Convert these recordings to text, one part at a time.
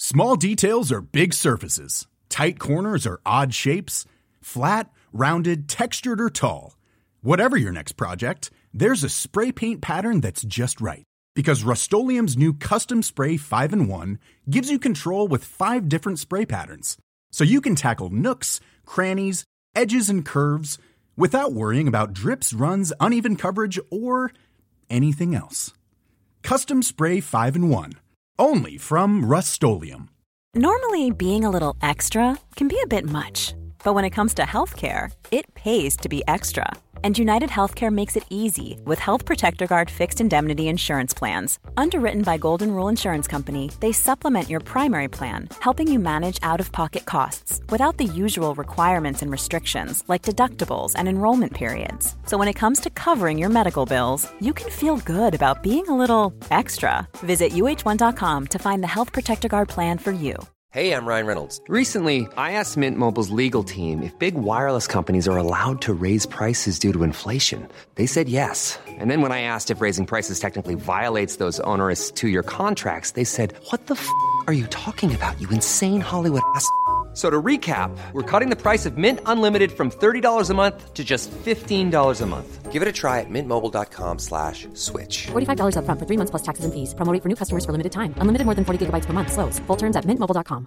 Small details are big surfaces. Tight corners are odd shapes. Flat, rounded, textured, or tall. Whatever your next project, there's a spray paint pattern that's just right. Because Rust-Oleum's new Custom Spray 5-in-1 gives you control with 5 different spray patterns. So you can tackle nooks, crannies, edges, and curves without worrying about drips, runs, uneven coverage, or anything else. Custom Spray 5-in-1. Only from Rust-Oleum. Normally, being a little extra can be a bit much. But when it comes to healthcare, it pays to be extra. And United Healthcare makes it easy with Health Protector Guard fixed indemnity insurance plans. Underwritten by Golden Rule Insurance Company, they supplement your primary plan, helping you manage out-of-pocket costs without the usual requirements and restrictions like deductibles and enrollment periods. So when it comes to covering your medical bills, you can feel good about being a little extra. Visit uh1.com to find the Health Protector Guard plan for you. Hey, I'm Ryan Reynolds. Recently, I asked Mint Mobile's legal team if big wireless companies are allowed to raise prices due to inflation. They said yes. And then when I asked if raising prices technically violates those onerous 2-year contracts, they said, "What the f*** are you talking about, you insane Hollywood ass?" So to recap, we're cutting the price of Mint Unlimited from $30 a month to just $15 a month. Give it a try at mintmobile.com/switch. $45 up front for 3 months plus taxes and fees. Promo rate for new customers for limited time. Unlimited more than 40 gigabytes per month. Slows full terms at mintmobile.com.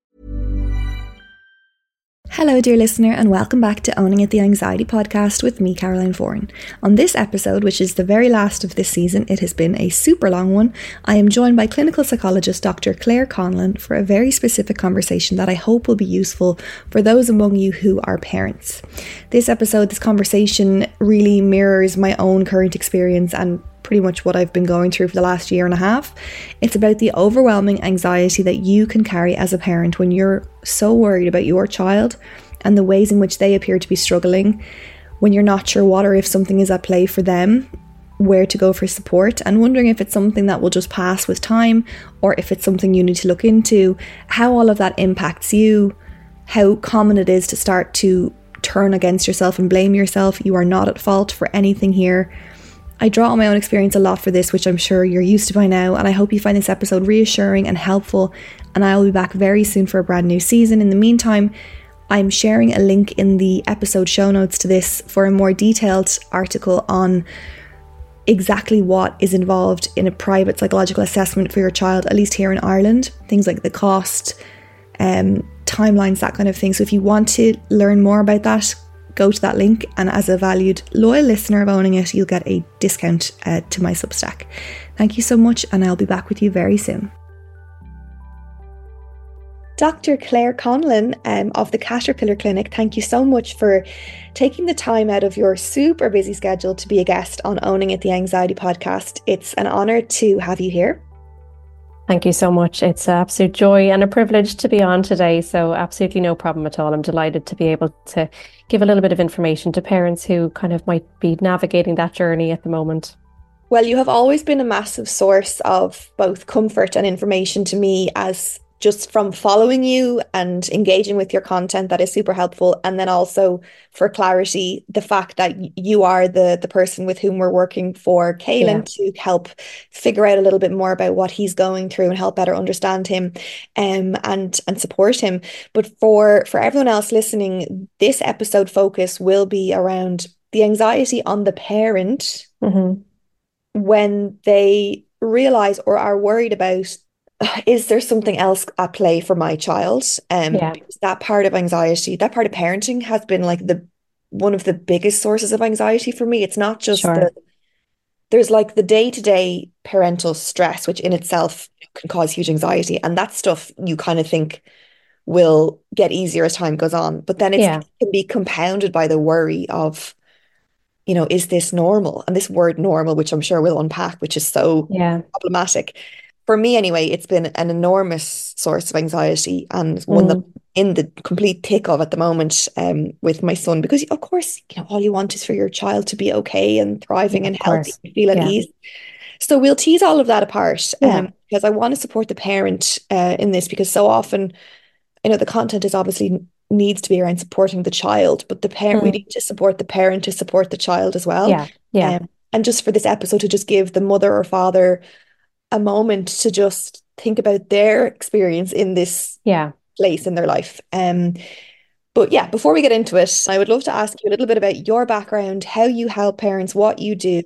Hello, dear listener, and welcome back to Owning It, the Anxiety Podcast with me, Caroline Foran. On this episode, which is the very last of this season, it has been a super long one, I am joined by clinical psychologist Dr. Claire Conlon for a very specific conversation that I hope will be useful for those among you who are parents. This conversation really mirrors my own current experience and pretty much what I've been going through for the last year and a half. It's about the overwhelming anxiety that you can carry as a parent when you're so worried about your child and the ways in which they appear to be struggling, when you're not sure what or if something is at play for them, where to go for support, and wondering if it's something that will just pass with time or if it's something you need to look into, how all of that impacts you, how common it is to start to turn against yourself and blame yourself. You are not at fault for anything here. I draw on my own experience a lot for this, which I'm sure you're used to by now, and I hope you find this episode reassuring and helpful, and I will be back very soon for a brand new season. In the meantime, I'm sharing a link in the episode show notes to this for a more detailed article on exactly what is involved in a private psychological assessment for your child, at least here in Ireland. Things like the cost, timelines, that kind of thing. So if you want to learn more about that, go to that link, and as a valued loyal listener of Owning It, you'll get a discount to my Substack. Thank you so much, and I'll be back with you very soon. Dr. Claire Conlon of the Caterpillar Clinic, thank you so much for taking the time out of your super busy schedule to be a guest on Owning It, the Anxiety Podcast. It's an honour to have you here. Thank you so much. It's an absolute joy and a privilege to be on today. So absolutely no problem at all. I'm delighted to be able to give a little bit of information to parents who kind of might be navigating that journey at the moment. Well, you have always been a massive source of both comfort and information to me, as just from following you and engaging with your content, that is super helpful. And then also for clarity, the fact that you are the person with whom we're working for Caelan to help figure out a little bit more about what he's going through and help better understand him and support him. But for everyone else listening, this episode focus will be around the anxiety on the parent when they realize or are worried about, is there something else at play for my child? Because that part of anxiety, that part of parenting has been like one of the biggest sources of anxiety for me. It's not just there's like the day-to-day parental stress, which in itself can cause huge anxiety. And that stuff you kind of think will get easier as time goes on. But then it can be compounded by the worry of, is this normal? And this word normal, which I'm sure we'll unpack, which is so problematic. For me anyway, it's been an enormous source of anxiety, and one that I'm in the complete thick of at the moment with my son, because of course, all you want is for your child to be okay and thriving and healthy and feel at ease. So we'll tease all of that apart because I want to support the parent in this, because so often, the content is obviously needs to be around supporting the child, but the parent, we need to support the parent to support the child as well. And just for this episode to just give the mother or father a moment to just think about their experience in this Yeah. place in their life. But yeah, before we get into it, I would love to ask you a little bit about your background, how you help parents, what you do.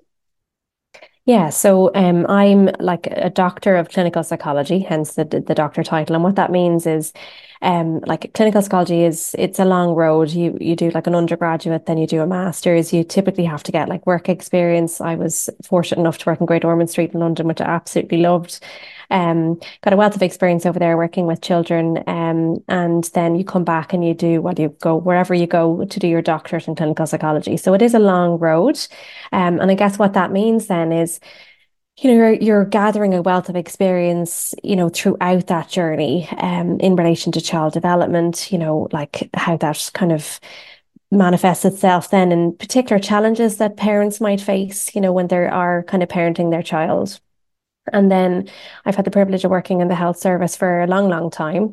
Yeah, so I'm like a doctor of clinical psychology, hence the doctor title. And what that means is, like clinical psychology is it's a long road. You do like an undergraduate, then you do a master's. You typically have to get like work experience. I was fortunate enough to work in Great Ormond Street in London, which I absolutely loved. Got a wealth of experience over there working with children. And then you come back and you do well, you go wherever you go to do your doctorate in clinical psychology. So it is a long road. And I guess what that means then is, you're gathering a wealth of experience, throughout that journey, in relation to child development, like how that kind of manifests itself then in particular challenges that parents might face, when they are kind of parenting their child. And then I've had the privilege of working in the health service for a long, long time.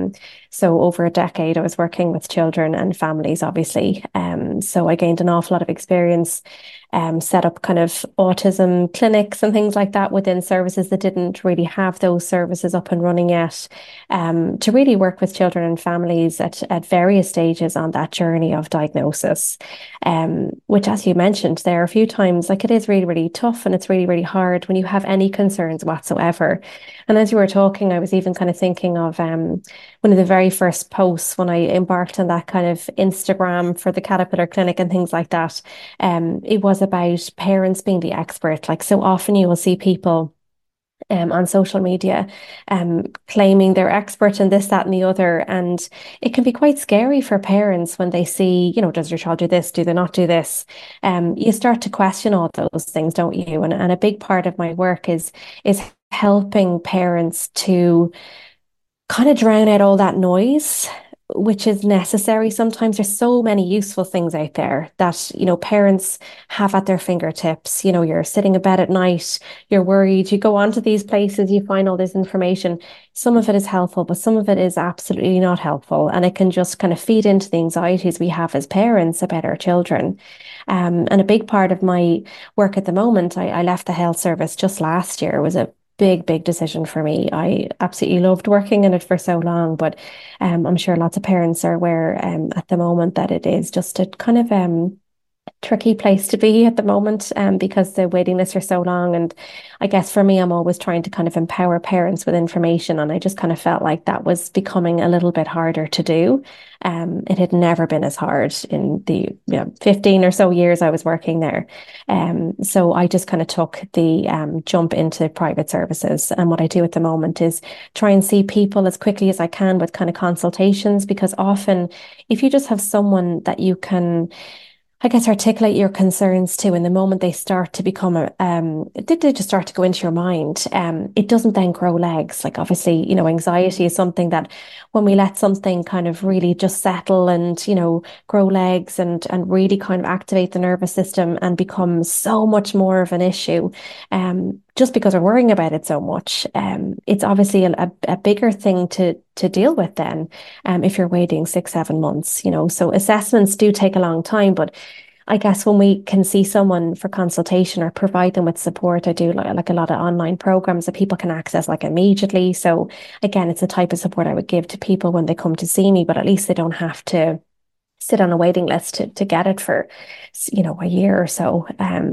So over a decade, I was working with children and families, obviously. So I gained an awful lot of experience, set up kind of autism clinics and things like that within services that didn't really have those services up and running yet, to really work with children and families at various stages on that journey of diagnosis. Which, as you mentioned, there are a few times like it is really, really tough and it's really, really hard when you have any concerns whatsoever. And as you were talking, I was even kind of thinking of one of the very first posts when I embarked on that kind of Instagram for the Caterpillar Clinic and things like that. It was about parents being the expert. Like so often you will see people on social media, claiming they're expert in this, that, and the other. And it can be quite scary for parents when they see, does your child do this? Do they not do this? You start to question all those things, don't you? And a big part of my work is helping parents to kind of drown out all that noise, which is necessary. Sometimes there's so many useful things out there that, parents have at their fingertips. You're sitting in bed at night, you're worried, you go onto these places, you find all this information. Some of it is helpful, but some of it is absolutely not helpful. And it can just kind of feed into the anxieties we have as parents about our children. And a big part of my work at the moment, I left the health service just last year, was a big decision for me. I absolutely loved working in it for so long, but I'm sure lots of parents are aware at the moment that it is just a kind of tricky place to be at the moment, because the waiting lists are so long. And I guess for me, I'm always trying to kind of empower parents with information, and I just kind of felt like that was becoming a little bit harder to do. It had never been as hard in the 15 or so years I was working there. So I just kind of took the jump into private services. And what I do at the moment is try and see people as quickly as I can with kind of consultations, because often if you just have someone that you can, I guess, articulate your concerns to, in the moment they start to become they just start to go into your mind, it doesn't then grow legs. Like obviously, anxiety is something that when we let something kind of really just settle and, grow legs and really kind of activate the nervous system and become so much more of an issue, just because we're worrying about it so much, it's obviously a bigger thing to deal with then, if you're waiting 6, 7 months, So assessments do take a long time, but I guess when we can see someone for consultation or provide them with support, I do like a lot of online programs that people can access like immediately. So again, it's the type of support I would give to people when they come to see me, but at least they don't have to sit on a waiting list to get it for, a year or so.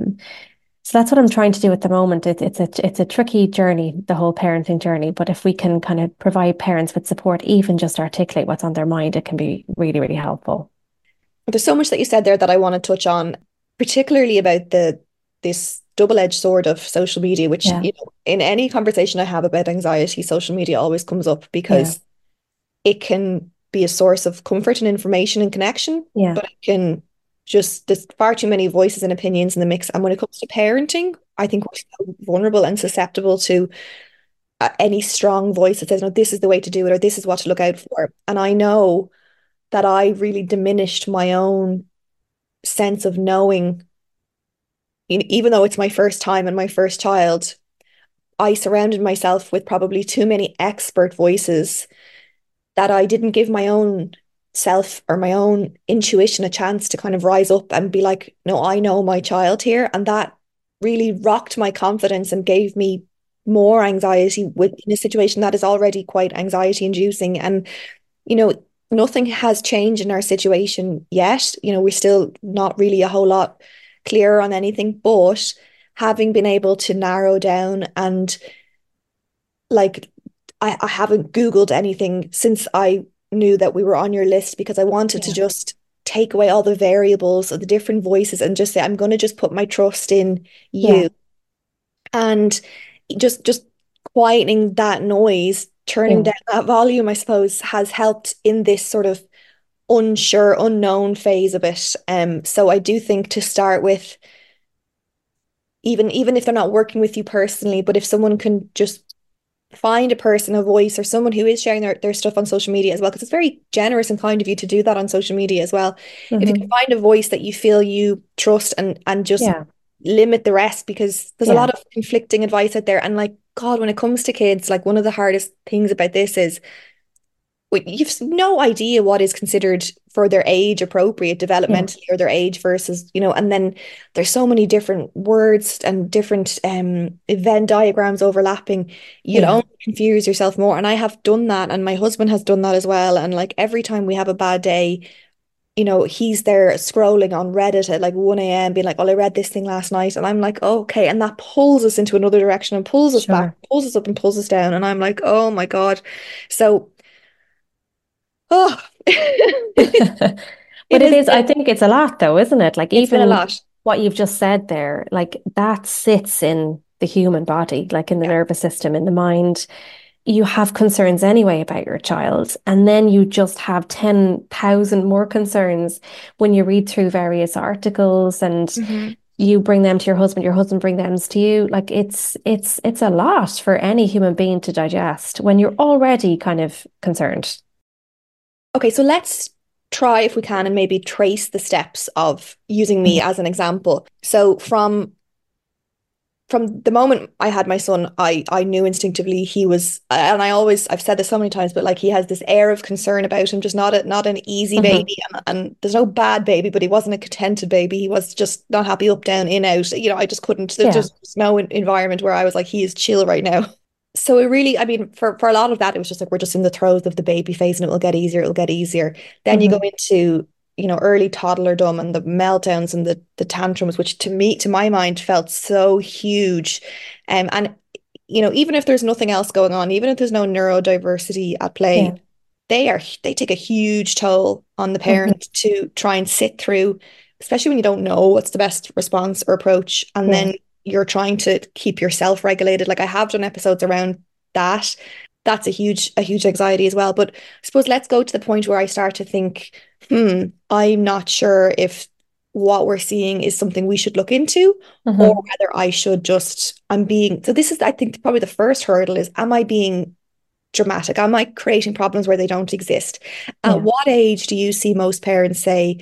So that's what I'm trying to do at the moment. It's a tricky journey, the whole parenting journey. But if we can kind of provide parents with support, even just articulate what's on their mind, it can be really, really helpful. There's so much that you said there that I want to touch on, particularly about this double-edged sword of social media, which, in any conversation I have about anxiety, social media always comes up because it can be a source of comfort and information and connection, but it can there's far too many voices and opinions in the mix. And when it comes to parenting, I think we're so vulnerable and susceptible to any strong voice that says, no, this is the way to do it, or this is what to look out for. And I know that I really diminished my own sense of knowing, even though it's my first time and my first child, I surrounded myself with probably too many expert voices that I didn't give my own self or my own intuition a chance to kind of rise up and be like, no, I know my child here. And that really rocked my confidence and gave me more anxiety in a situation that is already quite anxiety inducing. And, you know, nothing has changed in our situation yet. You know, we're still not really a whole lot clearer on anything, but having been able to narrow down and like, I haven't Googled anything since I knew that we were on your list because I wanted to just take away all the variables of the different voices and just say, I'm going to just put my trust in you. And just quietening that noise, turning down that volume, I suppose, has helped in this sort of unsure, unknown phase of it. So I do think to start with, even if they're not working with you personally, but if someone can just find a person, a voice, or someone who is sharing their stuff on social media as well, because it's very generous and kind of you to do that on social media as well. If you can find a voice that you feel you trust and just limit the rest, because there's a lot of conflicting advice out there. And like, God, when it comes to kids, like one of the hardest things about this is you've no idea what is considered for their age appropriate developmentally or their age versus, you know, and then there's so many different words and different Venn diagrams overlapping. You'd only confuse yourself more. And I have done that, and my husband has done that as well. And like every time we have a bad day, you know, he's there scrolling on Reddit at like 1 a.m. being like, well, I read this thing last night. And I'm like, oh, okay. And that pulls us into another direction and pulls us back, pulls us up and pulls us down. And I'm like, oh my God. So but it is, I think it's a lot though, isn't it? Like even a lot. What you've just said there, like that sits in the human body, like in the nervous system, in the mind. You have concerns anyway about your child, and then you just have 10,000 more concerns when you read through various articles and you bring them to your husband bring them to you. Like it's a lot for any human being to digest when you're already kind of concerned. Okay, so let's try, if we can, and maybe trace the steps of using me as an example. So from the moment I had my son, I knew instinctively he was, and I've said this so many times, but like he has this air of concern about him, just not an easy baby, and there's no bad baby, but he wasn't a contented baby. He was just not happy, up, down, in, out. You know, I just couldn't, there's just no environment where I was like, he is chill right now. So it really, I mean, for a lot of that, it was just like, we're just in the throes of the baby phase and it will get easier, it'll get easier. Then you go into, you know, early toddlerdom and the meltdowns and the tantrums, which to my mind felt so huge. And, you know, even if there's nothing else going on, even if there's no neurodiversity at play, they take a huge toll on the parent to try and sit through, especially when you don't know what's the best response or approach. And then you're trying to keep yourself regulated. Like I have done episodes around that. That's a huge anxiety as well. But I suppose let's go to the point where I start to think, I'm not sure if what we're seeing is something we should look into or whether I should just, so this is, I think, probably the first hurdle is, am I being dramatic? Am I creating problems where they don't exist? At what age do you see most parents say,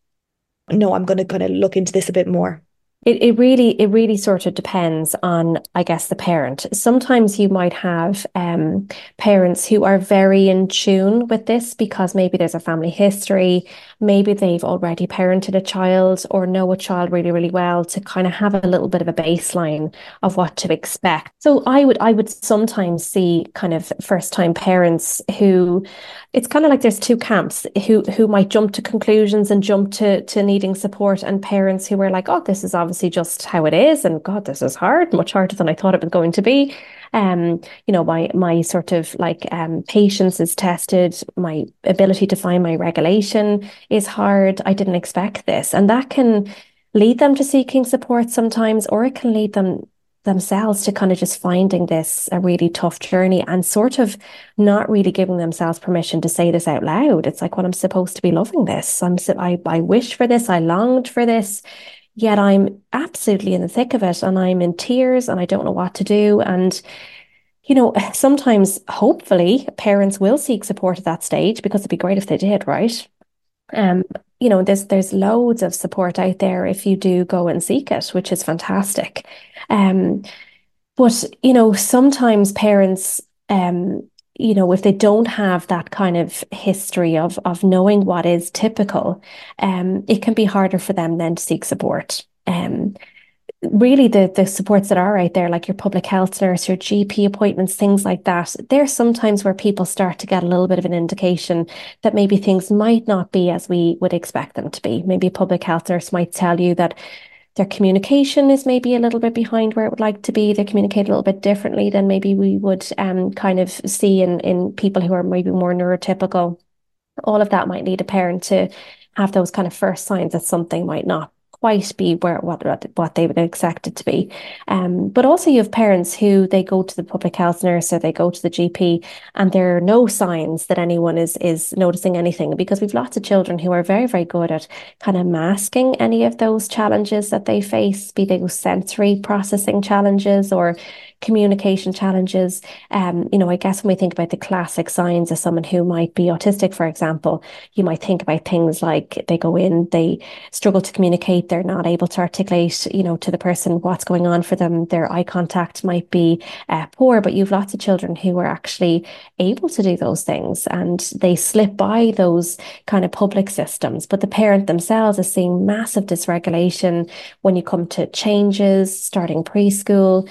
no, I'm going to kind of look into this a bit more? It really sort of depends on, I guess, the parent. Sometimes you might have parents who are very in tune with this because maybe there's a family history, maybe they've already parented a child or know a child really, really well to kind of have a little bit of a baseline of what to expect. So I would sometimes see kind of first-time parents who, it's kind of like there's two camps who might jump to conclusions and jump to needing support, and parents who are like, oh, this is obviously just how it is, and God, this is hard, much harder than I thought it was going to be. You know, my sort of like patience is tested, my ability to find my regulation is hard. I didn't expect this, and that can lead them to seeking support sometimes, or it can lead themselves to kind of just finding this a really tough journey and sort of not really giving themselves permission to say this out loud. It's like, well, I'm supposed to be loving this. I wish for this. I longed for this. Yet I'm absolutely in the thick of it and I'm in tears and I don't know what to do. And, you know, sometimes, hopefully, parents will seek support at that stage, because it'd be great if they did, right? You know, there's loads of support out there if you do go and seek it, which is fantastic. But, you know, sometimes parents, you know, if they don't have that kind of history of knowing what is typical, it can be harder for them then to seek support. really the supports that are out there, like your public health nurse, your GP appointments, things like that, there's sometimes where people start to get a little bit of an indication that maybe things might not be as we would expect them to be. Maybe a public health nurse might tell you that their communication is maybe a little bit behind where it would like to be. They communicate a little bit differently than maybe we would kind of see in people who are maybe more neurotypical. All of that might lead a parent to have those kind of first signs that something might not quite be where what they would expect it to be. But also you have parents who they go to the public health nurse or they go to the GP and there are no signs that anyone is noticing anything, because we've lots of children who are very, very good at kind of masking any of those challenges that they face, be they sensory processing challenges or communication challenges. I guess when we think about the classic signs of someone who might be autistic, for example, you might think about things like they go in, they struggle to communicate, they're not able to articulate, to the person what's going on for them. Their eye contact might be poor, but you've lots of children who are actually able to do those things and they slip by those kind of public systems. But the parent themselves is seeing massive dysregulation when you come to changes, starting preschool,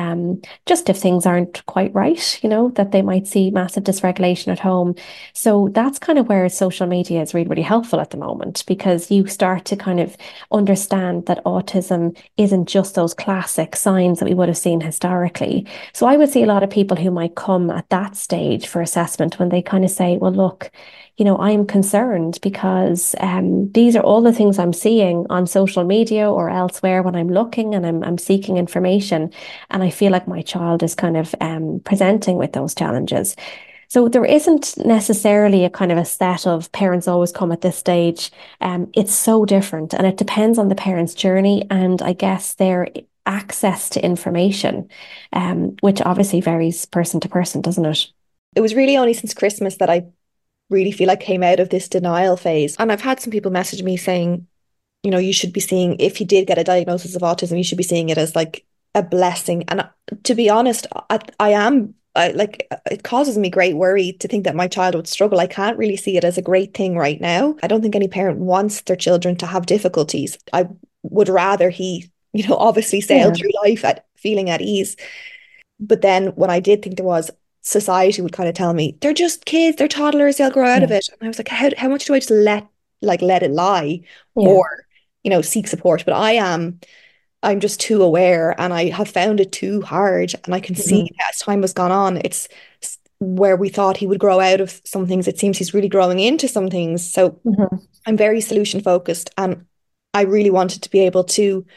just if things aren't quite right, that they might see massive dysregulation at home. So that's kind of where social media is really, really helpful at the moment, because you start to kind of understand that autism isn't just those classic signs that we would have seen historically. So I would see a lot of people who might come at that stage for assessment when they kind of say, well, look, I'm concerned because these are all the things I'm seeing on social media or elsewhere when I'm looking and I'm seeking information. And I feel like my child is kind of presenting with those challenges. So there isn't necessarily a kind of a set of parents always come at this stage. It's so different and it depends on the parent's journey and I guess their access to information, which obviously varies person to person, doesn't it? It was really only since Christmas that I really feel like came out of this denial phase. And I've had some people message me saying, you should be seeing, if you did get a diagnosis of autism, you should be seeing it as like a blessing. And to be honest, it causes me great worry to think that my child would struggle. I can't really see it as a great thing right now. I don't think any parent wants their children to have difficulties. I would rather he, obviously sail through life feeling at ease. But then when I did think there was, society would kind of tell me, they're just kids, they're toddlers, they'll grow out of it. And I was like, how much do I just let it lie or, seek support? But I'm just too aware and I have found it too hard. And I can see as time has gone on, it's where we thought he would grow out of some things. It seems he's really growing into some things. So I'm very solution focused and I really wanted to be able to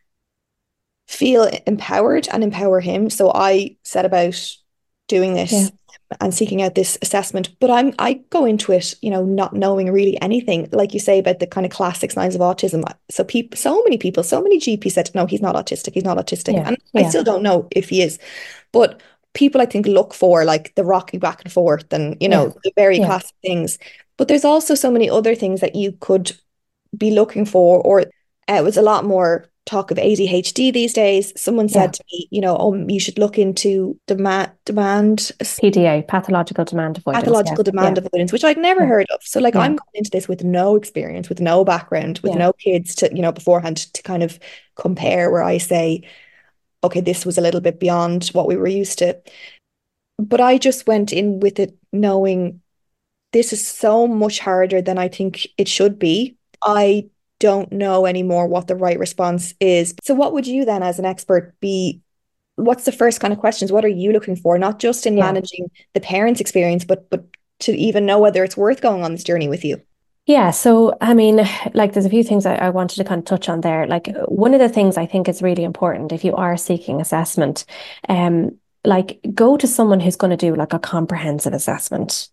feel empowered and empower him. So I set about doing this and seeking out this assessment. But I go into it, not knowing really anything, like you say about the kind of classic signs of autism. So many GPs said, no, he's not autistic. He's not autistic. And I still don't know if he is. But people, I think, look for like the rocking back and forth and, the very classic things. But there's also so many other things that you could be looking for, or it was a lot more talk of ADHD these days. Someone said to me, you should look into demand PDA, pathological demand avoidance, which I'd never heard of. So like I'm going into this with no experience, with no background, with no kids to, beforehand to kind of compare, where I say, okay, this was a little bit beyond what we were used to. But I just went in with it knowing this is so much harder than I think it should be. I don't know anymore what the right response is. So what would you then as an expert what's the first kind of questions? What are you looking for? Not just in managing the parent's experience, but to even know whether it's worth going on this journey with you. Yeah, so I mean, like there's a few things I wanted to kind of touch on there. Like one of the things I think is really important if you are seeking assessment, like go to someone who's going to do like a comprehensive assessment.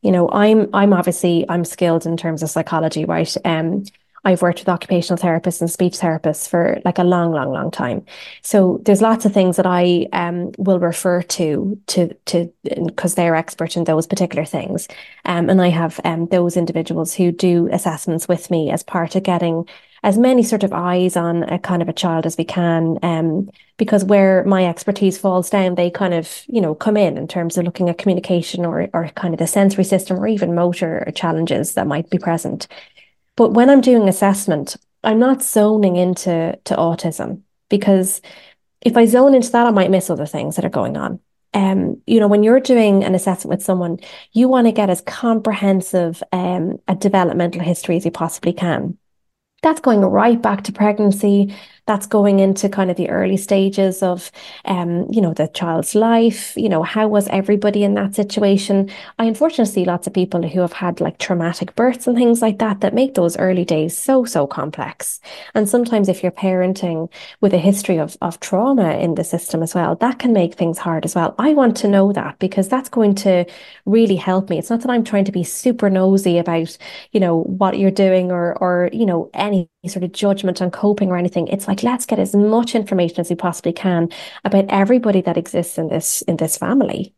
I'm skilled in terms of psychology, right? I've worked with occupational therapists and speech therapists for like a long, long, long time. So there's lots of things that I will refer to because they're expert in those particular things. And I have those individuals who do assessments with me as part of getting as many sort of eyes on a kind of a child as we can. Because where my expertise falls down, they kind of, come in terms of looking at communication or kind of the sensory system or even motor challenges that might be present. But when I'm doing assessment, I'm not zoning into autism. because if I zone into that, I might miss other things that are going on. When you're doing an assessment with someone, you want to get as comprehensive a developmental history as you possibly can. That's going right back to pregnancy. That's going into kind of the early stages of, the child's life. How was everybody in that situation? I unfortunately see lots of people who have had like traumatic births and things like that that make those early days so, so complex. And sometimes if you're parenting with a history of trauma in the system as well, that can make things hard as well. I want to know that because that's going to really help me. It's not that I'm trying to be super nosy about, what you're doing or any sort of judgment on coping or anything. It's like, let's get as much information as we possibly can about everybody that exists in this family.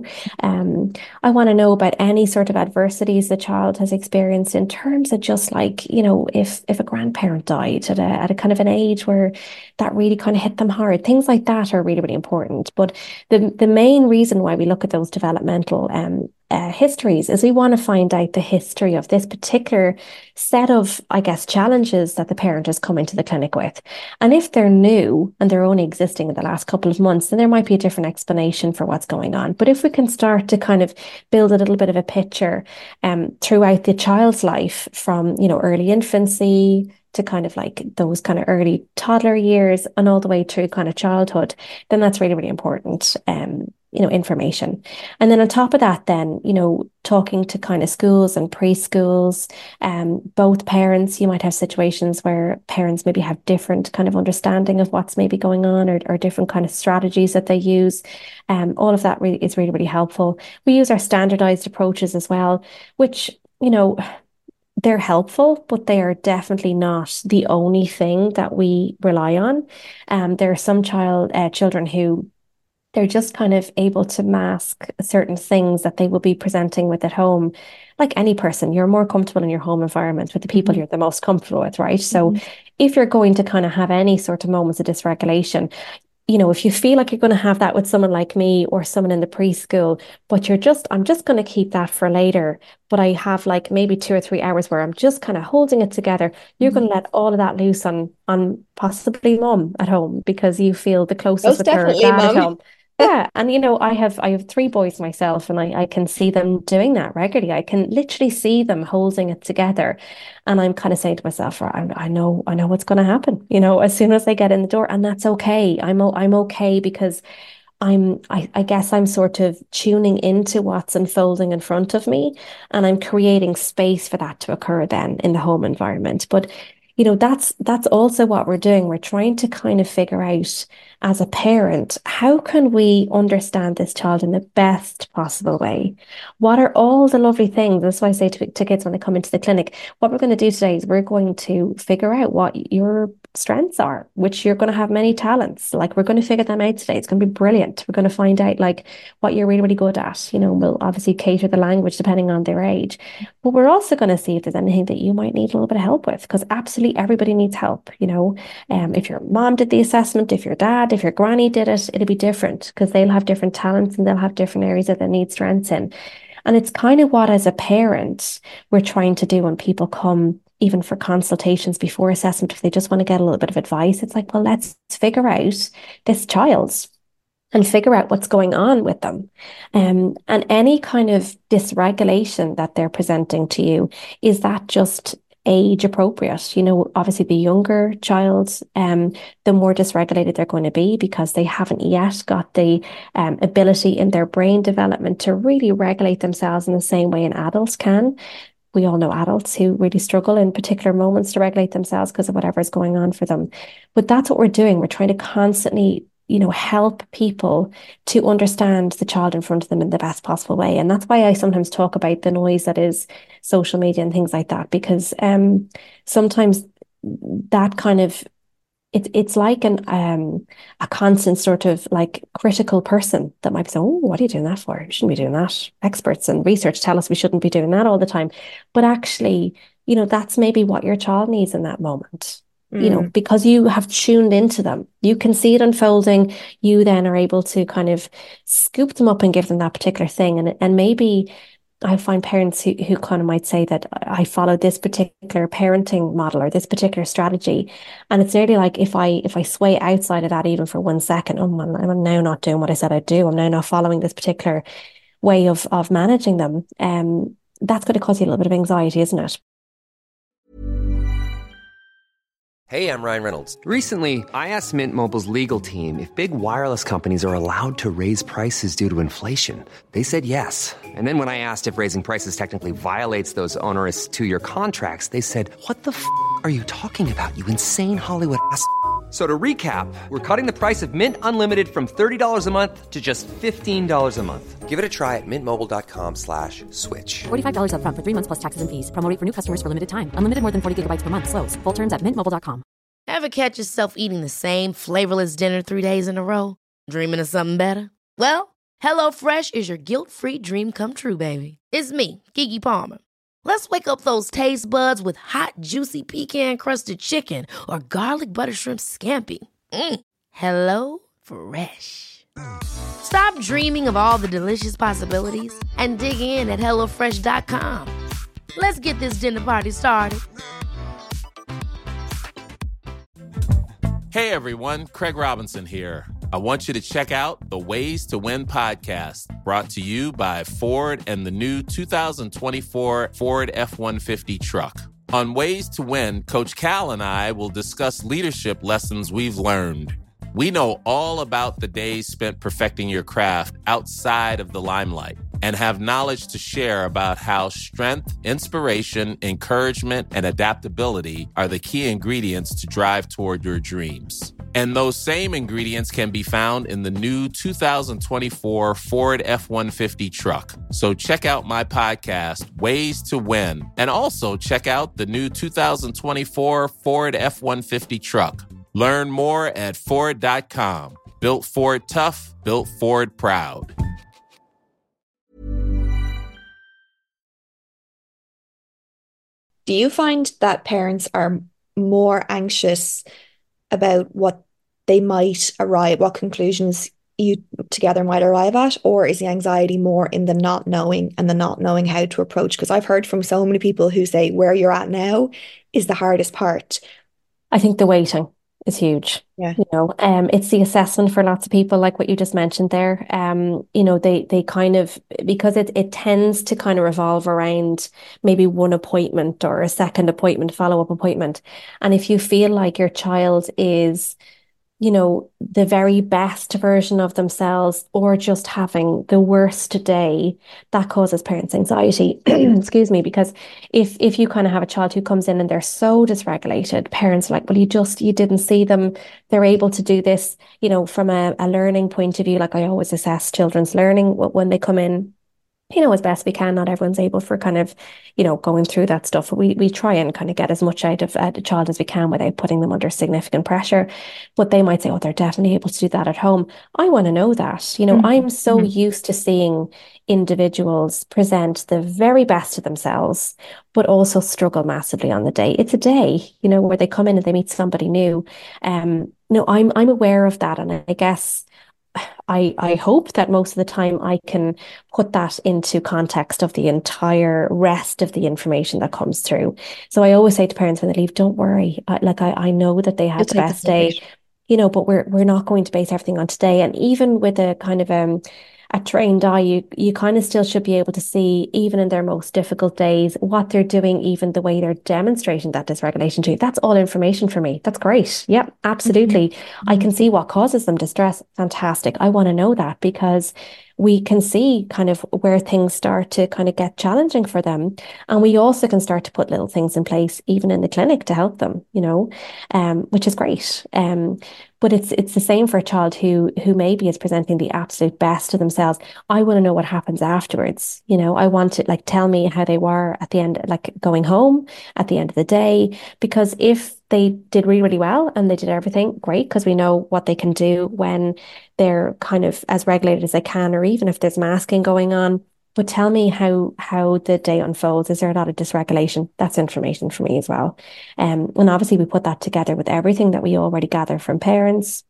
I want to know about any sort of adversities the child has experienced in terms of just like, if a grandparent died at a kind of an age where that really kind of hit them hard. Things like that are really, really important. But the main reason why we look at those developmental histories is we want to find out the history of this particular set of, I guess, challenges that the parent has come into the clinic with. And if they're new and they're only existing in the last couple of months, then there might be a different explanation for what's going on. But if we can start to kind of build a little bit of a picture throughout the child's life from, early infancy to kind of like those kind of early toddler years and all the way through kind of childhood, then that's really, really important. Information. And then on top of that, then, talking to kind of schools and preschools, both parents, you might have situations where parents maybe have different kind of understanding of what's maybe going on or different kind of strategies that they use. All of that really is really, really helpful. We use our standardized approaches as well, which, they're helpful, but they are definitely not the only thing that we rely on. There are some children who they're just kind of able to mask certain things that they will be presenting with at home. Like any person, you're more comfortable in your home environment with the people you're the most comfortable with, right? So if you're going to kind of have any sort of moments of dysregulation, if you feel like you're going to have that with someone like me or someone in the preschool, but I'm just going to keep that for later, but I have like maybe 2 or 3 hours where I'm just kind of holding it together, you're going to let all of that loose on possibly mum at home because you feel the closest Most with her definitely, dad at mum. home. Yeah. And I have 3 boys myself and I can see them doing that regularly. I can literally see them holding it together. And I'm kind of saying to myself, right, I know what's going to happen, as soon as they get in the door. And that's okay. I'm okay because I guess I'm sort of tuning into what's unfolding in front of me and I'm creating space for that to occur then in the home environment. But that's also what we're doing. We're trying to kind of figure out as a parent, how can we understand this child in the best possible way? What are all the lovely things? That's why I say to kids when they come into the clinic, what we're going to do today is we're going to figure out what your strengths are, which you're going to have many talents. Like we're going to figure them out today. It's going to be brilliant. We're going to find out like what you're really, really good at. We'll obviously cater the language depending on their age, but we're also going to see if there's anything that you might need a little bit of help with, because absolutely everybody needs help. If your mom did the assessment, if your dad, if your granny did it, it'll be different because they'll have different talents and they'll have different areas that they need strengths in. And it's kind of what, as a parent, we're trying to do when people come even for consultations before assessment, if they just want to get a little bit of advice. It's like, well, let's figure out this child's and figure out what's going on with them. And any kind of dysregulation that they're presenting to you, is that just age appropriate? Obviously the younger child, the more dysregulated they're going to be because they haven't yet got the ability in their brain development to really regulate themselves in the same way an adult can. We all know adults who really struggle in particular moments to regulate themselves because of whatever is going on for them. But that's what we're doing. We're trying to constantly help people to understand the child in front of them in the best possible way. And that's why I sometimes talk about the noise that is social media and things like that, because sometimes that kind of, it's like a constant sort of like critical person that might be saying, oh, what are you doing that for? You shouldn't be doing that. Experts and research tell us we shouldn't be doing that all the time. But actually, that's maybe what your child needs in that moment. Because you have tuned into them, you can see it unfolding. You then are able to kind of scoop them up and give them that particular thing. And maybe I find parents who kind of might say that I follow this particular parenting model or this particular strategy. And it's nearly like if I sway outside of that even for 1 second, oh man, I'm now not doing what I said I'd do. I'm now not following this particular way of managing them. That's going to cause you a little bit of anxiety, isn't it? Hey, I'm Ryan Reynolds. Recently, I asked Mint Mobile's legal team if big wireless companies are allowed to raise prices due to inflation. They said yes. And then when I asked if raising prices technically violates those onerous 2-year contracts, they said, "What the f*** are you talking about, you insane Hollywood ass?" So to recap, we're cutting the price of Mint Unlimited from $30 a month to just $15 a month. Give it a try at mintmobile.com/switch. $45 up front for 3 months plus taxes and fees. Promo rate for new customers for limited time. Unlimited more than 40 gigabytes per month. Slows full terms at mintmobile.com. Ever catch yourself eating the same flavorless dinner 3 days in a row? Dreaming of something better? Well, HelloFresh is your guilt-free dream come true, baby. It's me, Keke Palmer. Let's wake up those taste buds with hot, juicy pecan-crusted chicken or garlic butter shrimp scampi. Hello Fresh. Stop dreaming of all the delicious possibilities and dig in at HelloFresh.com. Let's get this dinner party started. Hey everyone, Craig Robinson here. I want you to check out the Ways to Win podcast, brought to you by Ford and the new 2024 Ford F-150 truck. On Ways to Win, Coach Cal and I will discuss leadership lessons we've learned. We know all about the days spent perfecting your craft outside of the limelight and have knowledge to share about how strength, inspiration, encouragement, and adaptability are the key ingredients to drive toward your dreams. And those same ingredients can be found in the new 2024 Ford F-150 truck. So check out my podcast, Ways to Win, and also check out the new 2024 Ford F-150 truck. Learn more at Ford.com. Built Ford tough, built Ford proud. Do you find that parents are more anxious about what conclusions you together might arrive at, or is the anxiety more in the not knowing and the not knowing how to approach? Because I've heard from so many people who say where you're at now is the hardest part. I think the waiting is huge. Yeah. It's the assessment for lots of people, like what you just mentioned there. They kind of, because it tends to kind of revolve around maybe one appointment or a second appointment, follow-up appointment. And if you feel like your child is, the very best version of themselves or just having the worst day, that causes parents anxiety. Excuse me, because if you kind of have a child who comes in and they're so dysregulated, parents are like, well, you didn't see them. They're able to do this, from a learning point of view. Like, I always assess children's learning when they come in, as best we can. Not everyone's able for kind of, going through that stuff. We try and kind of get as much out of the child as we can without putting them under significant pressure. But they might say, oh, they're definitely able to do that at home. I want to know that. I'm so used to seeing individuals present the very best of themselves, but also struggle massively on the day. It's a day, where they come in and they meet somebody new. I'm aware of that. And I guess I hope that most of the time I can put that into context of the entire rest of the information that comes through. So I always say to parents when they leave, don't worry. I know that they had the best day, but we're not going to base everything on today. And even with a kind of a trained eye, you kind of still should be able to see, even in their most difficult days, what they're doing, even the way they're demonstrating that dysregulation to you. That's all information for me. That's great. Yeah, absolutely. I can see what causes them distress. Fantastic. I want to know that, because we can see kind of where things start to kind of get challenging for them. And we also can start to put little things in place, even in the clinic, to help them, which is great. But it's the same for a child who maybe is presenting the absolute best of themselves. I want to know what happens afterwards. I want to, tell me how they were at the end, going home at the end of the day. Because if they did really, really well and they did everything great, because we know what they can do when they're kind of as regulated as they can, or even if there's masking going on. But tell me how the day unfolds. Is there a lot of dysregulation? That's information for me as well. And obviously we put that together with everything that we already gather from parents,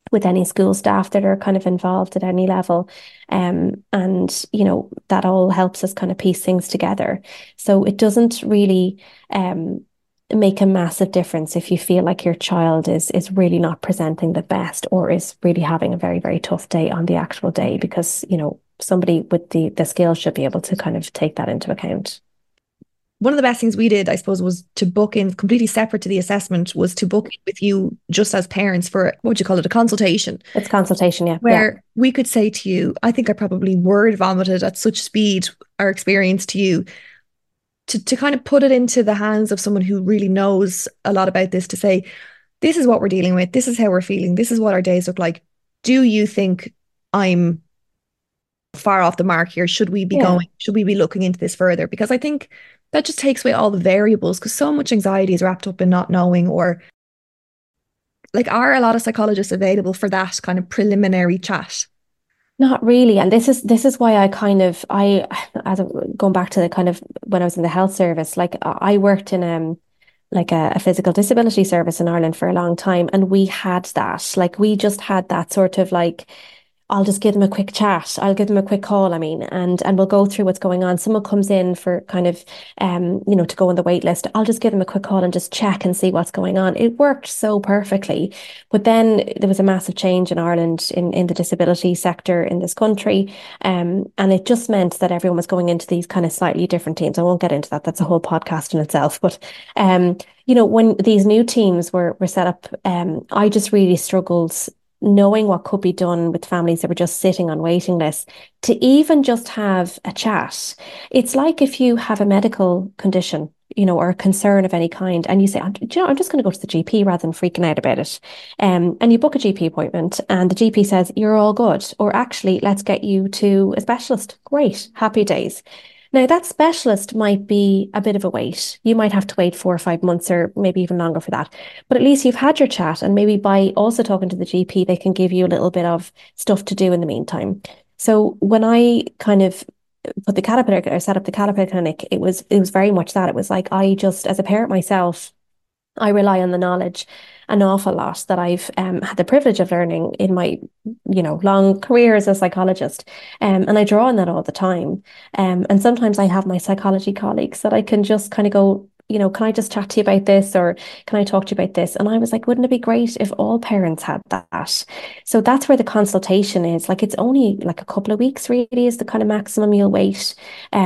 with any school staff that are kind of involved at any level. And, that all helps us kind of piece things together. So it doesn't really make a massive difference if you feel like your child is really not presenting the best or is really having a very, very tough day on the actual day, because, somebody with the skills should be able to kind of take that into account. One of the best things we did, I suppose, was to book in completely separate to the assessment, was to book in with you just as parents for, what would you call it, a consultation. It's consultation, yeah. Where we could say to you, I think I probably word vomited at such speed our experience to you, to kind of put it into the hands of someone who really knows a lot about this, to say, this is what we're dealing with, this is how we're feeling, this is what our days look like. Do you think I'm far off the mark here? Should we be looking into this further? Because I think that just takes away all the variables, because so much anxiety is wrapped up in not knowing. Or like, are a lot of psychologists available for that kind of preliminary chat? Not really. And this is why going back to the kind of when I was in the health service, like I worked in like a physical disability service in Ireland for a long time, and we had that. Like, we just had that sort of like, I'll just give them a quick chat. I'll give them a quick call, and we'll go through what's going on. Someone comes in for kind of, to go on the wait list. I'll just give them a quick call and just check and see what's going on. It worked so perfectly. But then there was a massive change in Ireland in the disability sector in this country. And it just meant that everyone was going into these kind of slightly different teams. I won't get into that. That's a whole podcast in itself. But, when these new teams were set up, I just really struggled knowing what could be done with families that were just sitting on waiting lists, to even just have a chat. It's like if you have a medical condition, or a concern of any kind, and you say, I'm just going to go to the GP rather than freaking out about it. And you book a GP appointment and the GP says, you're all good. Or actually, let's get you to a specialist. Great, happy days. Now, that specialist might be a bit of a wait. You might have to wait 4 or 5 months, or maybe even longer for that. But at least you've had your chat, and maybe by also talking to the GP, they can give you a little bit of stuff to do in the meantime. So when I kind of set up the Caterpillar Clinic, it was very much that. It was like, I just, as a parent myself, I rely on the knowledge an awful lot that I've had the privilege of learning in my, long career as a psychologist. And I draw on that all the time. And sometimes I have my psychology colleagues that I can just kind of go, can I just chat to you about this, or can I talk to you about this? And I was like, wouldn't it be great if all parents had that? So that's where the consultation is. Like, it's only like a couple of weeks really is the kind of maximum you'll wait.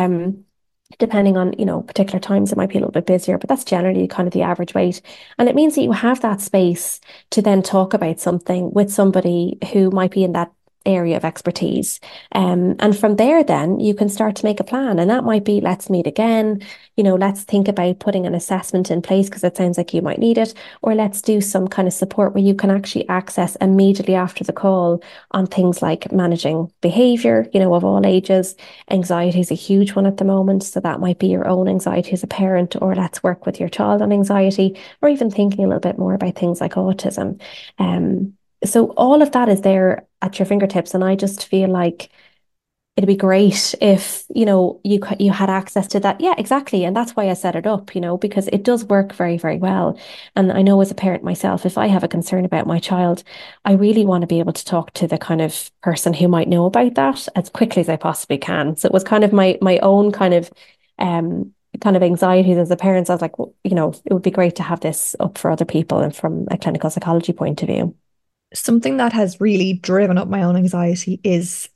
Depending on, particular times, it might be a little bit busier, but that's generally kind of the average wait. And it means that you have that space to then talk about something with somebody who might be in that area of expertise. And from there, then you can start to make a plan. And that might be, let's meet again, let's think about putting an assessment in place because it sounds like you might need it, or let's do some kind of support where you can actually access immediately after the call on things like managing behavior, of all ages. Anxiety is a huge one at the moment. So that might be your own anxiety as a parent, or let's work with your child on anxiety, or even thinking a little bit more about things like autism. So all of that is there at your fingertips. And I just feel like it'd be great if, you had access to that. Yeah, exactly. And that's why I set it up, because it does work very, very well. And I know as a parent myself, if I have a concern about my child, I really want to be able to talk to the kind of person who might know about that as quickly as I possibly can. So it was kind of my own kind of anxieties as a parent. I was like, well, it would be great to have this up for other people and from a clinical psychology point of view. Something that has really driven up my own anxiety is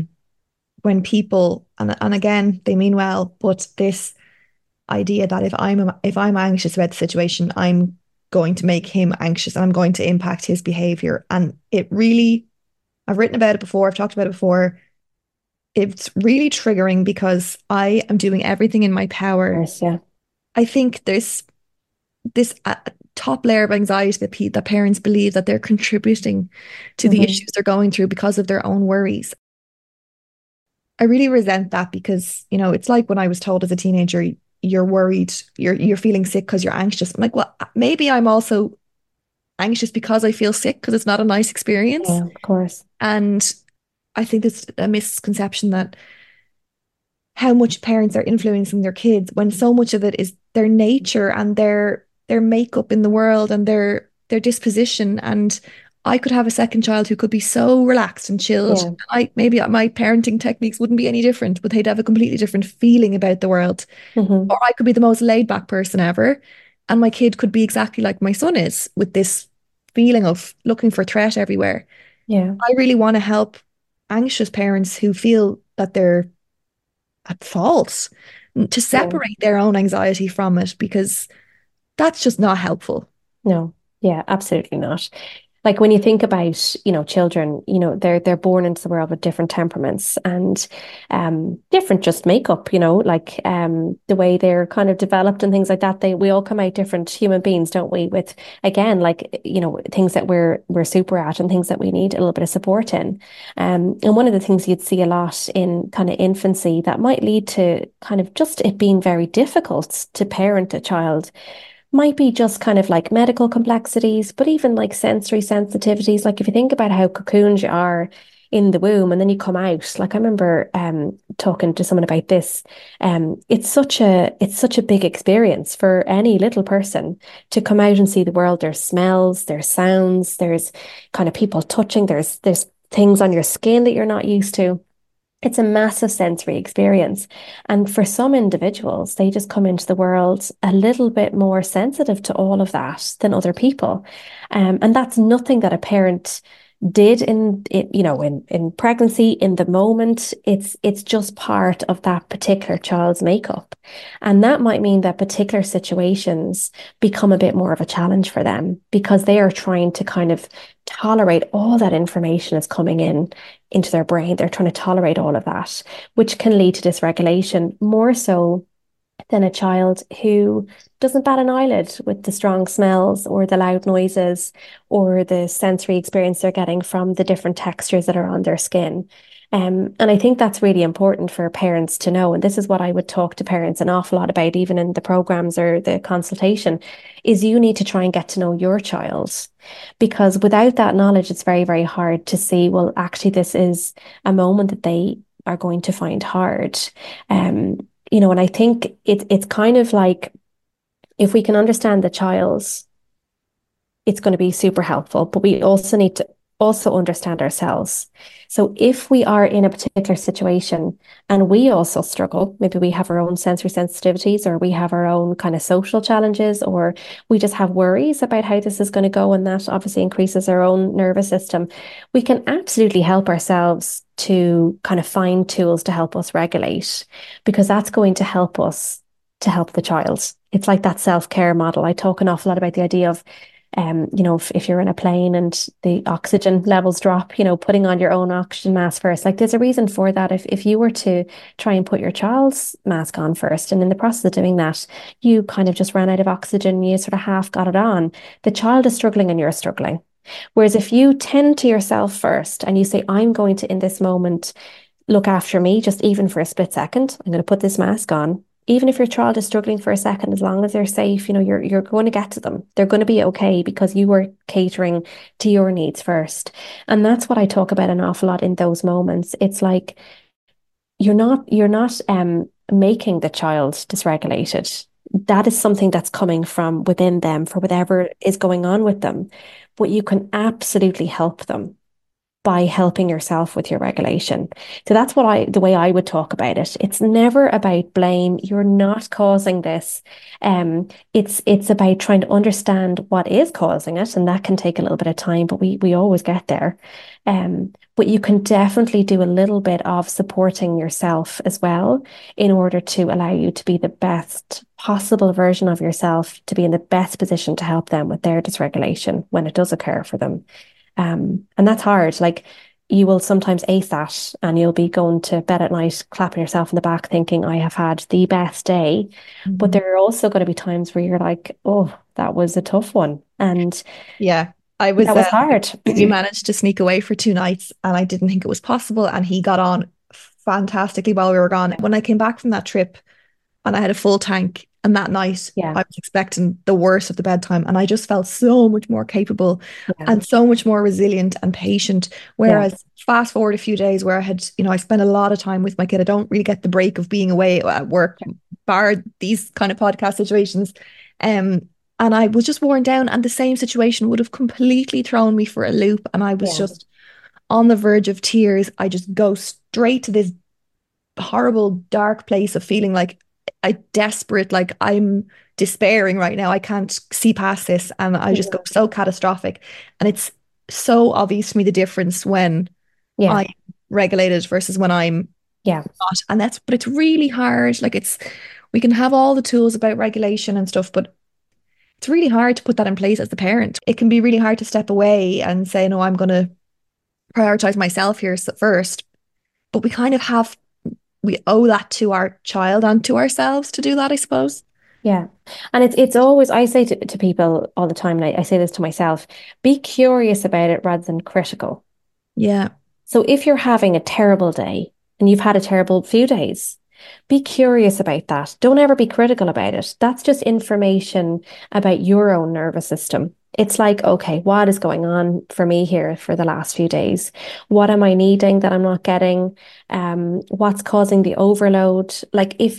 when people, and again, they mean well, but this idea that if I'm anxious about the situation, I'm going to make him anxious and I'm going to impact his behavior. And it really, I've written about it before, I've talked about it before. It's really triggering because I am doing everything in my power. Yes, yeah. I think there's this top layer of anxiety that parents believe that they're contributing to the issues they're going through because of their own worries. I really resent that because, it's like when I was told as a teenager, you're worried, you're feeling sick because you're anxious. I'm like, well, maybe I'm also anxious because I feel sick because it's not a nice experience. Yeah, of course. And I think it's a misconception that how much parents are influencing their kids when so much of it is their nature and their makeup in the world and their disposition. And I could have a second child who could be so relaxed and chilled. Yeah. Maybe my parenting techniques wouldn't be any different, but they'd have a completely different feeling about the world. Hmm. Or I could be the most laid back person ever, and my kid could be exactly like my son is, with this feeling of looking for threat everywhere. Yeah. I really want to help anxious parents who feel that they're at fault to Yeah. separate their own anxiety from it, because that's just not helpful. No. Yeah, absolutely not. Like when you think about, children, they're born into the world with different temperaments and different just makeup, like the way they're kind of developed and things like that. We all come out different human beings, don't we? With again, like, things that we're super at and things that we need a little bit of support in. And one of the things you'd see a lot in kind of infancy that might lead to kind of just it being very difficult to parent a child might be just kind of like medical complexities, but even like sensory sensitivities. Like if you think about how cocooned you are in the womb and then you come out, like I remember talking to someone about this. It's such a big experience for any little person to come out and see the world. There's smells, there's sounds, there's kind of people touching, there's things on your skin that you're not used to. It's a massive sensory experience. And for some individuals, they just come into the world a little bit more sensitive to all of that than other people. And that's nothing that a parent did in pregnancy, in the moment. It's just part of that particular child's makeup. And that might mean that particular situations become a bit more of a challenge for them because they are trying to kind of tolerate all that information is coming into their brain. They're trying to tolerate all of that, which can lead to dysregulation more so than a child who doesn't bat an eyelid with the strong smells or the loud noises or the sensory experience they're getting from the different textures that are on their skin. And I think that's really important for parents to know. And this is what I would talk to parents an awful lot about, even in the programs or the consultation, is you need to try and get to know your child. Because without that knowledge, it's very, very hard to see, well, actually, this is a moment that they are going to find hard. And I think it's kind of like if we can understand the child, it's going to be super helpful, but we also need to also understand ourselves. So if we are in a particular situation and we also struggle, maybe we have our own sensory sensitivities or we have our own kind of social challenges, or we just have worries about how this is going to go, and that obviously increases our own nervous system, we can absolutely help ourselves to kind of find tools to help us regulate, because that's going to help us to help the child. It's like that self-care model. I talk an awful lot about the idea of if you're in a plane and the oxygen levels drop, putting on your own oxygen mask first. Like there's a reason for that. If you were to try and put your child's mask on first, and in the process of doing that, you kind of just ran out of oxygen, you sort of half got it on, the child is struggling and you're struggling. Whereas if you tend to yourself first and you say, I'm going to, in this moment, look after me, just even for a split second, I'm going to put this mask on. Even if your child is struggling for a second, as long as they're safe, you're going to get to them. They're going to be okay because you were catering to your needs first. And that's what I talk about an awful lot in those moments. It's like you're not making the child dysregulated. That is something that's coming from within them for whatever is going on with them. But you can absolutely help them by helping yourself with your regulation. So that's the way I would talk about it. It's never about blame. You're not causing this. It's about trying to understand what is causing it, and that can take a little bit of time, but we always get there. But you can definitely do a little bit of supporting yourself as well in order to allow you to be the best possible version of yourself, to be in the best position to help them with their dysregulation when it does occur for them. And that's hard. Like you will sometimes ace that and you'll be going to bed at night, clapping yourself in the back, thinking, I have had the best day. Mm-hmm. But there are also going to be times where you're like, oh, that was a tough one. And yeah, that was hard. We managed to sneak away for 2 nights and I didn't think it was possible. And he got on fantastically while we were gone. When I came back from that trip and I had a full tank, and that night, I was expecting the worst of the bedtime, and I just felt so much more capable and so much more resilient and patient. Whereas fast forward a few days where I had, I spent a lot of time with my kid. I don't really get the break of being away at work, bar these kind of podcast situations. And I was just worn down, and the same situation would have completely thrown me for a loop. And I was Yeah. just on the verge of tears. I just go straight to this horrible, dark place of feeling like I desperate, like I'm despairing right now. I can't see past this. And I just go so catastrophic. And it's so obvious to me the difference when Yeah. I'm regulated versus when I'm Yeah. not. And but it's really hard. Like we can have all the tools about regulation and stuff, but it's really hard to put that in place as the parent. It can be really hard to step away and say, no, I'm going to prioritize myself here first. But we owe that to our child and to ourselves to do that, I suppose. Yeah. And it's always, I say to people all the time, and I say this to myself, be curious about it rather than critical. Yeah. So if you're having a terrible day and you've had a terrible few days, be curious about that. Don't ever be critical about it. That's just information about your own nervous system. It's like, okay, what is going on for me here for the last few days? What am I needing that I'm not getting? What's causing the overload? Like if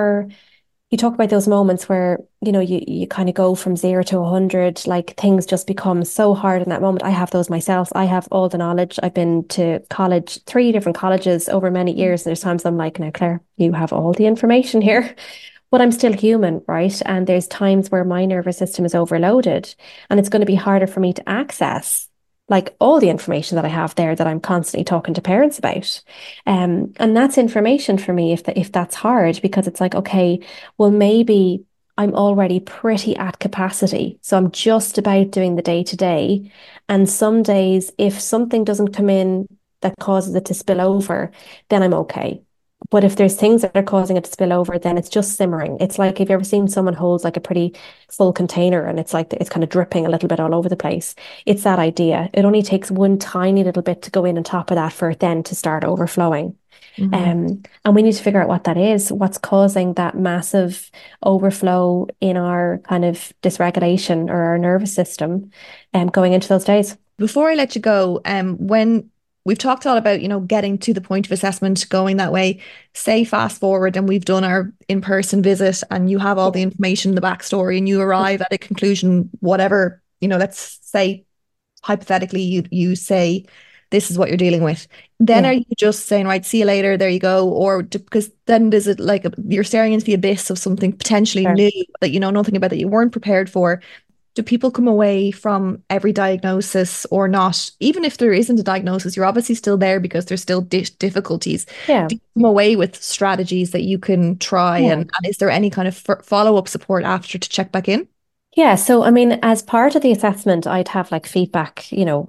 you talk about those moments where, you kind of go from 0 to 100, like things just become so hard in that moment. I have those myself. I have all the knowledge. I've been to college, 3 different colleges over many years. And there's times I'm like, now, Claire, you have all the information here, but I'm still human, right? And there's times where my nervous system is overloaded and it's going to be harder for me to access like all the information that I have there that I'm constantly talking to parents about. And that's information for me if that's hard, because it's like, okay, well, maybe I'm already pretty at capacity. So I'm just about doing the day to day. And some days, if something doesn't come in that causes it to spill over, then I'm okay. But if there's things that are causing it to spill over, then it's just simmering. It's like, have you ever seen someone holds like a pretty full container and it's like it's kind of dripping a little bit all over the place? It's that idea. It only takes one tiny little bit to go in on top of that for it then to start overflowing. And we need to figure out what that is, what's causing that massive overflow in our kind of dysregulation or our nervous system going into those days. Before I let you go, when we've talked a lot about, getting to the point of assessment, going that way, say fast forward and we've done our in-person visit and you have all the information, the backstory, and you arrive at a conclusion, whatever, let's say hypothetically you say, this is what you're dealing with. Then are you just saying, right, see you later, there you go? Or because then is it like you're staring into the abyss of something potentially new that you know nothing about, that you weren't prepared for? Do people come away from every diagnosis or not? Even if there isn't a diagnosis, you're obviously still there because there's still difficulties. Yeah. Do you come away with strategies that you can try? And is there any kind of follow-up support after to check back in? Yeah. So, I mean, as part of the assessment, I'd have like feedback,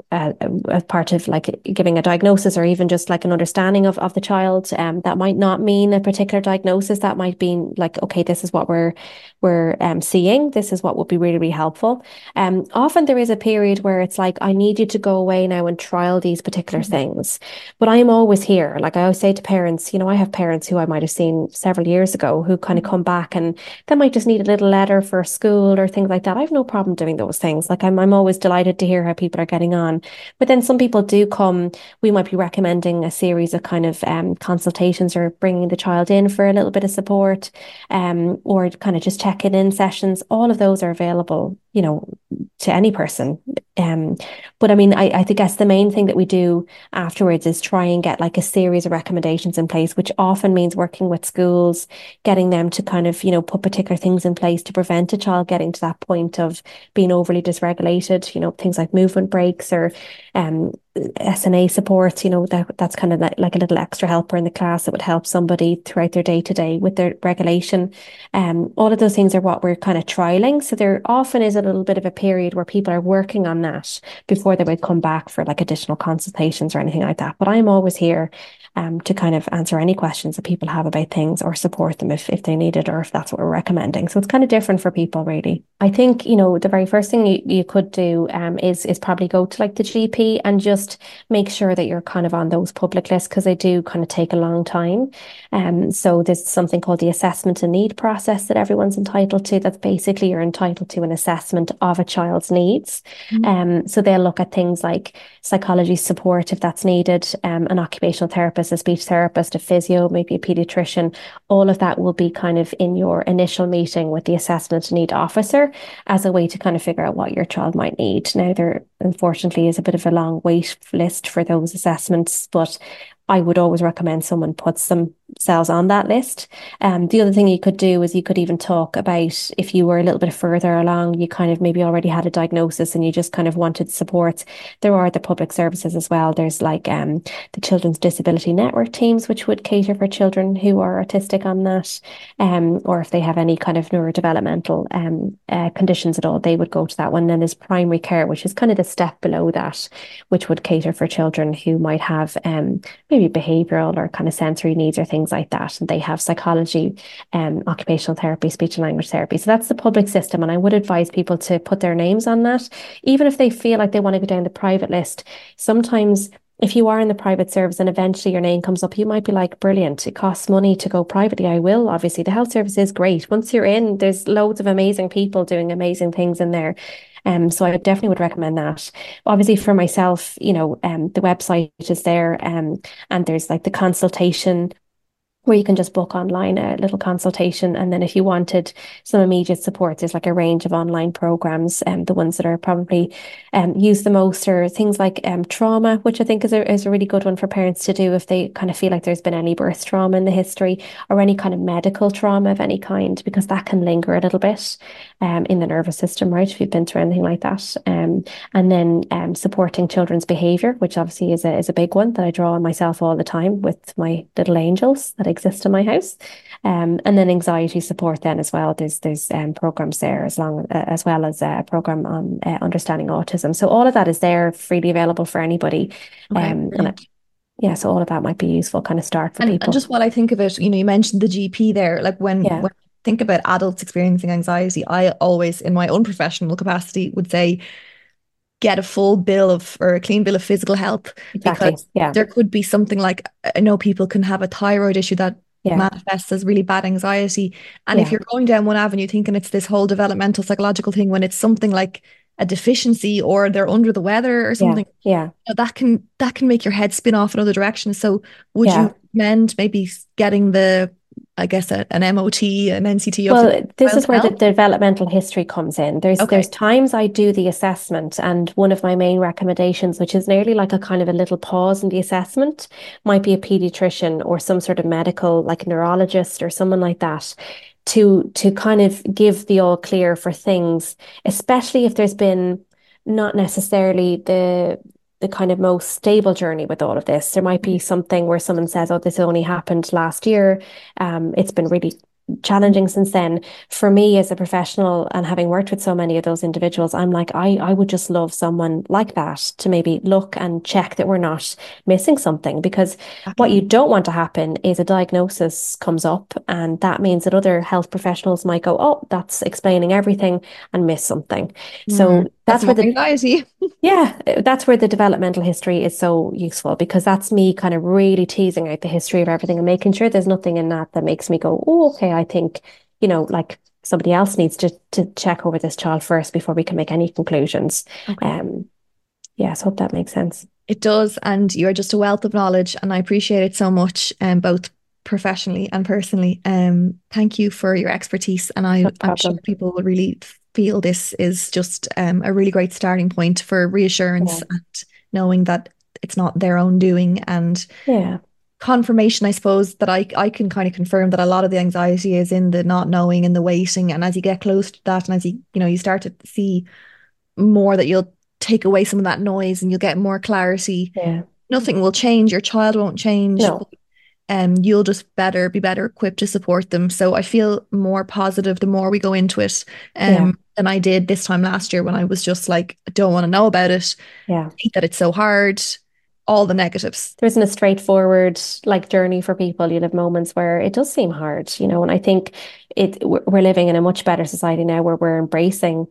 as part of like giving a diagnosis or even just like an understanding of the child. That might not mean a particular diagnosis. That might be like, okay, this is what we're seeing. This is what would be really, really helpful. Often there is a period where it's like, I need you to go away now and trial these particular things. But I'm always here. Like I always say to parents, I have parents who I might have seen several years ago who kind of come back and they might just need a little letter for school or things like that. I have no problem doing those things. Like I'm always delighted to hear how people are getting on. But then some people do come, we might be recommending a series of kind of consultations or bringing the child in for a little bit of support, or kind of just checking in sessions. All of those are available, to any person. But I mean, I think that's the main thing that we do afterwards is try and get like a series of recommendations in place, which often means working with schools, getting them to kind of, put particular things in place to prevent a child getting to that point of being overly dysregulated, things like movement breaks or SNA supports, that's kind of like a little extra helper in the class that would help somebody throughout their day to day with their regulation. All of those things are what we're kind of trialing. So there often is a little bit of a period where people are working on that before they would come back for like additional consultations or anything like that. But I'm always here to kind of answer any questions that people have about things or support them if they need it or if that's what we're recommending. So it's kind of different for people, really. I think, the very first thing you could do is probably go to like the GP and just make sure that you're kind of on those public lists because they do kind of take a long time. So there's something called the assessment and need process that everyone's entitled to. That's basically you're entitled to an assessment of a child's needs. So they'll look at things like psychology support if that's needed, an occupational therapist as a speech therapist, a physio, maybe a pediatrician. All of that will be kind of in your initial meeting with the assessment need officer as a way to kind of figure out what your child might need. Now, there unfortunately is a bit of a long wait list for those assessments, but I would always recommend someone puts themselves on that list. The other thing you could do is you could even talk about if you were a little bit further along, you kind of maybe already had a diagnosis and you just kind of wanted support. There are the public services as well. There's like the Children's Disability Network teams, which would cater for children who are autistic on that, or if they have any kind of neurodevelopmental conditions at all, they would go to that one. Then there's primary care, which is kind of the step below that, which would cater for children who might have maybe behavioral or kind of sensory needs or things like that. And they have psychology, occupational therapy, speech and language therapy. So that's the public system. And I would advise people to put their names on that, even if they feel like they want to go down the private list. Sometimes if you are in the private service and eventually your name comes up, you might be like, brilliant, it costs money to go privately. I will. Obviously, the health service is great. Once you're in, there's loads of amazing people doing amazing things in there. So I definitely would recommend that. Obviously for myself, the website is there, and there's like the consultation where you can just book online a little consultation. And then if you wanted some immediate support, there's like a range of online programs. The ones that are probably used the most are things like trauma, which I think is a really good one for parents to do if they kind of feel like there's been any birth trauma in the history or any kind of medical trauma of any kind, because that can linger a little bit in the nervous system, right? If you've been through anything like that. And then supporting children's behaviour, which obviously is a big one that I draw on myself all the time with my little angels that exist in my house. And then anxiety support then as well. There's programs there as well as a program on understanding autism. So all of that is there, freely available for anybody. So all of that might be useful kind of start for people. And just while I think of it, you mentioned the GP there, like when I think about adults experiencing anxiety, I always, in my own professional capacity, would say, get a full bill or a clean bill of physical health. Exactly. Because there could be something like, I know people can have a thyroid issue that manifests as really bad anxiety. And if you're going down one avenue thinking it's this whole developmental psychological thing, when it's something like a deficiency or they're under the weather or something, that can make your head spin off in other directions. So would you recommend maybe getting an MOT, an NCT? Well, this is where the developmental history comes in. There's times I do the assessment, and one of my main recommendations, which is nearly like a kind of a little pause in the assessment, might be a pediatrician or some sort of medical, like neurologist or someone like that, to kind of give the all clear for things, especially if there's been not necessarily the kind of most stable journey with all of this. There might be something where someone says, oh, this only happened last year. It's been really challenging since then. For me as a professional and having worked with so many of those individuals, I'm like, I would just love someone like that to maybe look and check that we're not missing something, because what you don't want to happen is a diagnosis comes up and that means that other health professionals might go, oh, that's explaining everything, and miss something. So that's where the anxiety. That's where the developmental history is so useful, because that's me kind of really teasing out the history of everything and making sure there's nothing in that makes me go, oh, okay, I think, like somebody else needs to check over this child first before we can make any conclusions. So hope that makes sense. It does. And you're just a wealth of knowledge, and I appreciate it so much, both professionally and personally. Thank you for your expertise. And I'm sure people will really feel this is just a really great starting point for reassurance and knowing that it's not their own doing, and confirmation, I suppose, that I can kind of confirm that a lot of the anxiety is in the not knowing and the waiting. And as you get close to that, and as you start to see more, that you'll take away some of that noise and you'll get more clarity. Nothing will change. Your child won't change. You'll just be better equipped to support them. So I feel more positive the more we go into it than I did this time last year, when I was just like, I don't want to know about it. I think that it's so hard, all the negatives. There isn't a straightforward journey for people. You'll have moments where it does seem hard, and I think we're living in a much better society now where we're embracing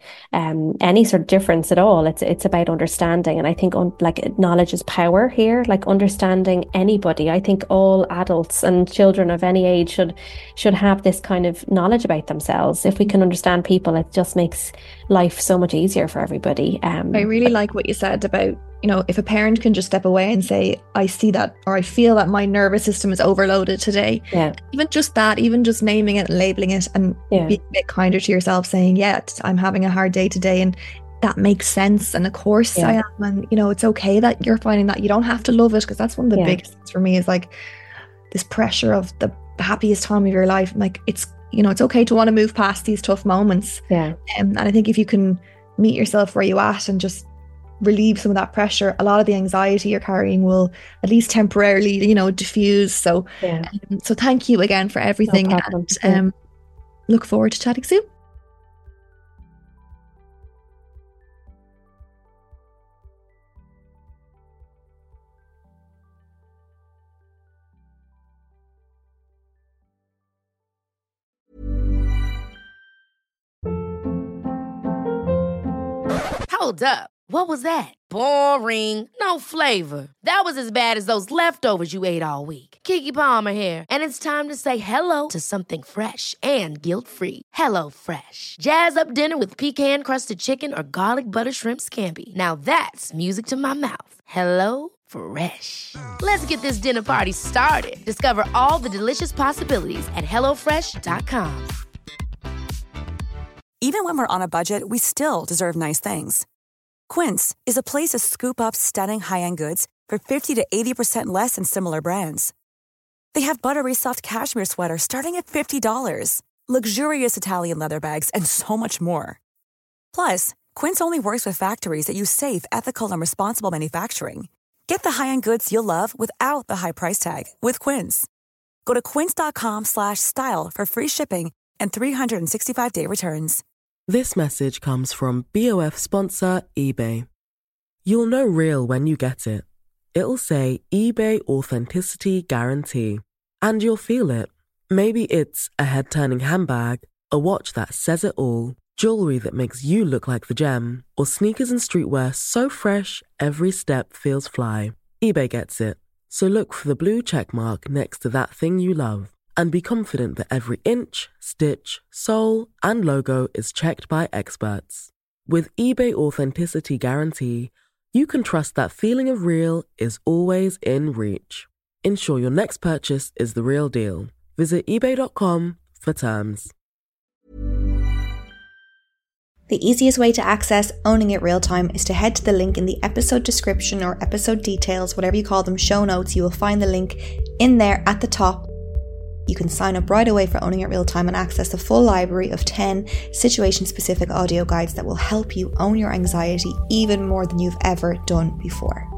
any sort of difference at all. It's about understanding, and I think knowledge is power here. Like understanding anybody, I think all adults and children of any age should have this kind of knowledge about themselves. If we can understand people, it just makes life so much easier for everybody. I really like what you said about you know, if a parent can just step away and say, I see that, or I feel that my nervous system is overloaded today. Yeah. Even just that, even just naming it and labeling it, and being a bit kinder to yourself, saying, yeah, I'm having a hard day today, and that makes sense. And of course I am. And, you know, it's okay that you're finding that. You don't have to love it, because that's one of the biggest things for me, is like this pressure of the happiest time of your life. I'm like, it's, you know, it's okay to want to move past these tough moments. Yeah. And I think if you can meet yourself where you're at and just relieve some of that pressure, a lot of the anxiety you're carrying will at least temporarily, you know, diffuse. So, so thank you again for everything. No problem. And look forward to chatting soon. Hold up. What was that? Boring. No flavor. That was as bad as those leftovers you ate all week. Keke Palmer here. And it's time to say hello to something fresh and guilt-free. Hello Fresh. Jazz up dinner with pecan-crusted chicken or garlic butter shrimp scampi. Now that's music to my mouth. Hello Fresh. Let's get this dinner party started. Discover all the delicious possibilities at HelloFresh.com. Even when we're on a budget, we still deserve nice things. Quince is a place to scoop up stunning high-end goods for 50 to 80% less than similar brands. They have buttery soft cashmere sweaters starting at $50, luxurious Italian leather bags, and so much more. Plus, Quince only works with factories that use safe, ethical, and responsible manufacturing. Get the high-end goods you'll love without the high price tag with Quince. Go to quince.com/style for free shipping and 365-day returns. This message comes from BOF sponsor eBay. You'll know real when you get it. It'll say eBay Authenticity Guarantee. And you'll feel it. Maybe it's a head-turning handbag, a watch that says it all, jewelry that makes you look like the gem, or sneakers and streetwear so fresh every step feels fly. eBay gets it. So look for the blue check mark next to that thing you love. And be confident that every inch, stitch, sole, and logo is checked by experts. With eBay Authenticity Guarantee, you can trust that feeling of real is always in reach. Ensure your next purchase is the real deal. Visit ebay.com for terms. The easiest way to access Owning It Real Time is to head to the link in the episode description or episode details, whatever you call them, show notes. You will find the link in there at the top. You can sign up right away for Owning It Real Time and access a full library of 10 situation-specific audio guides that will help you own your anxiety even more than you've ever done before.